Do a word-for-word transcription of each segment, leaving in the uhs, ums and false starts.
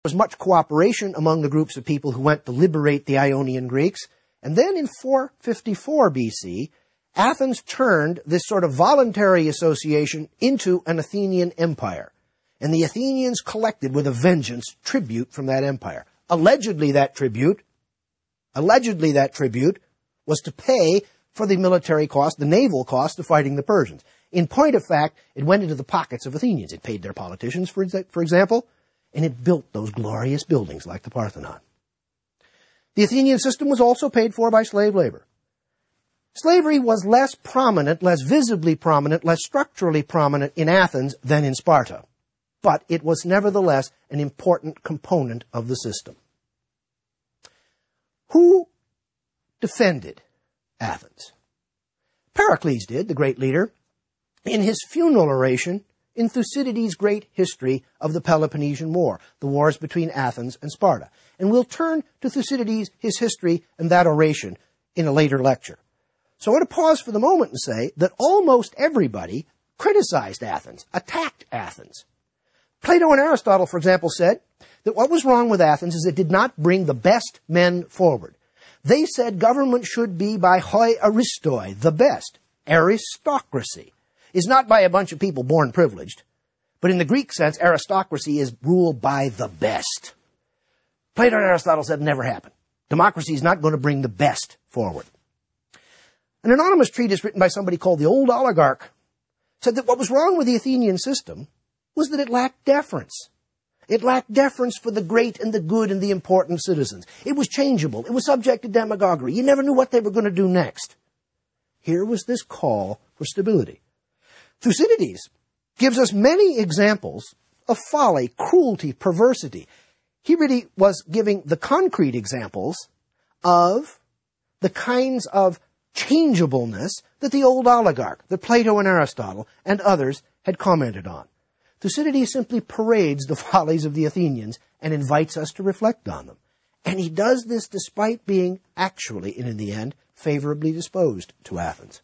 was much cooperation among the groups of people who went to liberate the Ionian Greeks. And then in four fifty-four B C, Athens turned this sort of voluntary association into an Athenian empire. And the Athenians collected with a vengeance tribute from that empire. Allegedly that tribute, allegedly that tribute was to pay for the military cost, the naval cost of fighting the Persians. In point of fact, it went into the pockets of Athenians. It paid their politicians, for, for example, and it built those glorious buildings like the Parthenon. The Athenian system was also paid for by slave labor. Slavery was less prominent, less visibly prominent, less structurally prominent in Athens than in Sparta, but it was nevertheless an important component of the system. Who defended Athens? Pericles did, the great leader, in his funeral oration in Thucydides' great history of the Peloponnesian War, the wars between Athens and Sparta. And we'll turn to Thucydides, his history, and that oration in a later lecture. So I want to pause for the moment and say that almost everybody criticized Athens, attacked Athens. Plato and Aristotle, for example, said that what was wrong with Athens is it did not bring the best men forward. They said government should be by hoi aristoi, the best. Aristocracy is not by a bunch of people born privileged, but in the Greek sense, aristocracy is ruled by the best. Plato and Aristotle said never happened. Democracy is not going to bring the best forward. An anonymous treatise written by somebody called the Old Oligarch said that what was wrong with the Athenian system was that it lacked deference. It lacked deference for the great and the good and the important citizens. It was changeable. It was subject to demagoguery. You never knew what they were going to do next. Here was this call for stability. Thucydides gives us many examples of folly, cruelty, perversity. He really was giving the concrete examples of the kinds of changeableness that the old oligarch, that Plato and Aristotle and others had commented on. Thucydides simply parades the follies of the Athenians and invites us to reflect on them. And he does this despite being actually, and in the end, favorably disposed to Athens.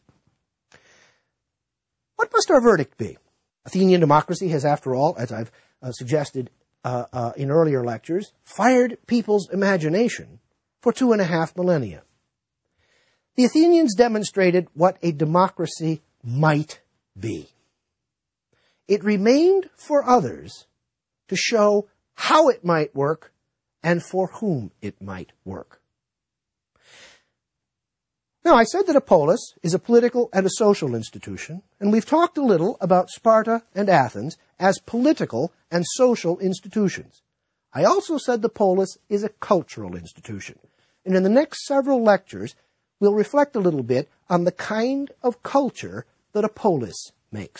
What must our verdict be? Athenian democracy has, after all, as I've uh, suggested uh, uh, in earlier lectures, fired people's imagination for two and a half millennia. The Athenians demonstrated what a democracy might be. It remained for others to show how it might work and for whom it might work. Now, I said that a polis is a political and a social institution, and we've talked a little about Sparta and Athens as political and social institutions. I also said the polis is a cultural institution, and in the next several lectures, we'll reflect a little bit on the kind of culture that a polis makes.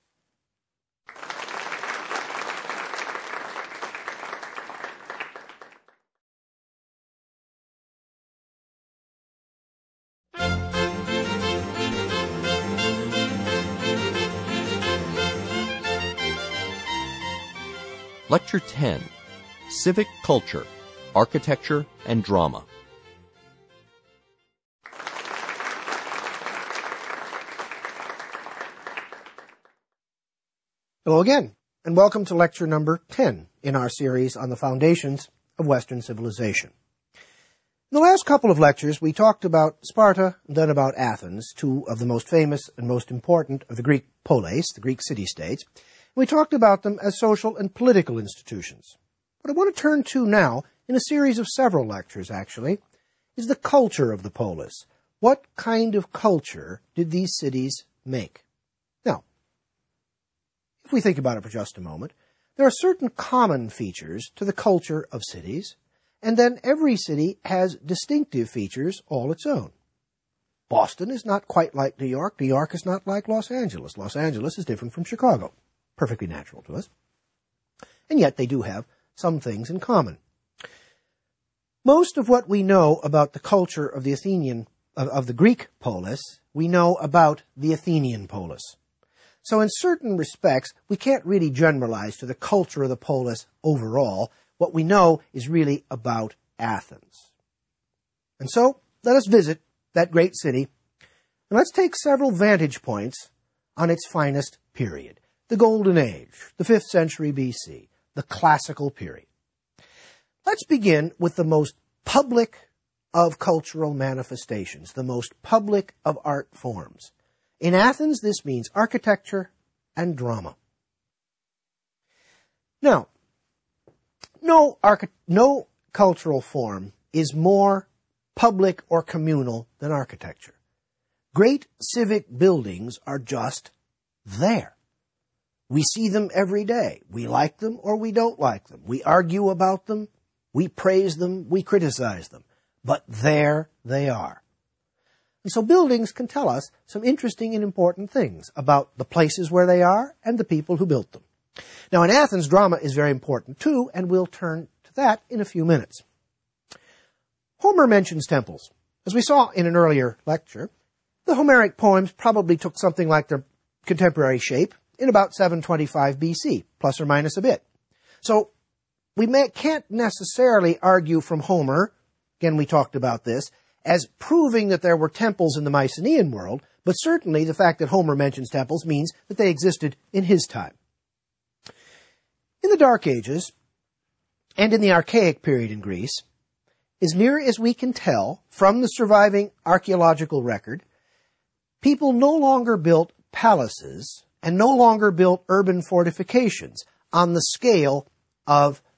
Lecture ten, Civic Culture, Architecture and Drama. Hello again, and welcome to lecture number ten in our series on the foundations of Western civilization. In the last couple of lectures, we talked about Sparta and then about Athens, two of the most famous and most important of the Greek polis, the Greek city-states. We talked about them as social and political institutions. What I want to turn to now, in a series of several lectures actually, is the culture of the polis. What kind of culture did these cities make? Now, if we think about it for just a moment, there are certain common features to the culture of cities, and then every city has distinctive features all its own. Boston is not quite like New York. New York is not like Los Angeles. Los Angeles is different from Chicago. Perfectly natural to us. And yet they do have some things in common. Most of what we know about the culture of the Athenian, of, of the Greek polis, we know about the Athenian polis. So in certain respects, we can't really generalize to the culture of the polis overall. What we know is really about Athens. And so, let us visit that great city, and let's take several vantage points on its finest period. The Golden Age, the fifth century B C, the classical period. Let's begin with the most public of cultural manifestations, the most public of art forms. In Athens, this means architecture and drama. Now, no, archi- no cultural form is more public or communal than architecture. Great civic buildings are just there. We see them every day. We like them or we don't like them. We argue about them. We praise them. We criticize them. But there they are. And so buildings can tell us some interesting and important things about the places where they are and the people who built them. Now, in Athens, drama is very important too, and we'll turn to that in a few minutes. Homer mentions temples. As we saw in an earlier lecture, the Homeric poems probably took something like their contemporary shape in about seven twenty-five B C, plus or minus a bit. So we may, can't necessarily argue from Homer, again we talked about this, as proving that there were temples in the Mycenaean world, but certainly the fact that Homer mentions temples means that they existed in his time. In the Dark Ages, and in the Archaic period in Greece, as near as we can tell from the surviving archaeological record, people no longer built palaces and no longer built urban fortifications on the scale of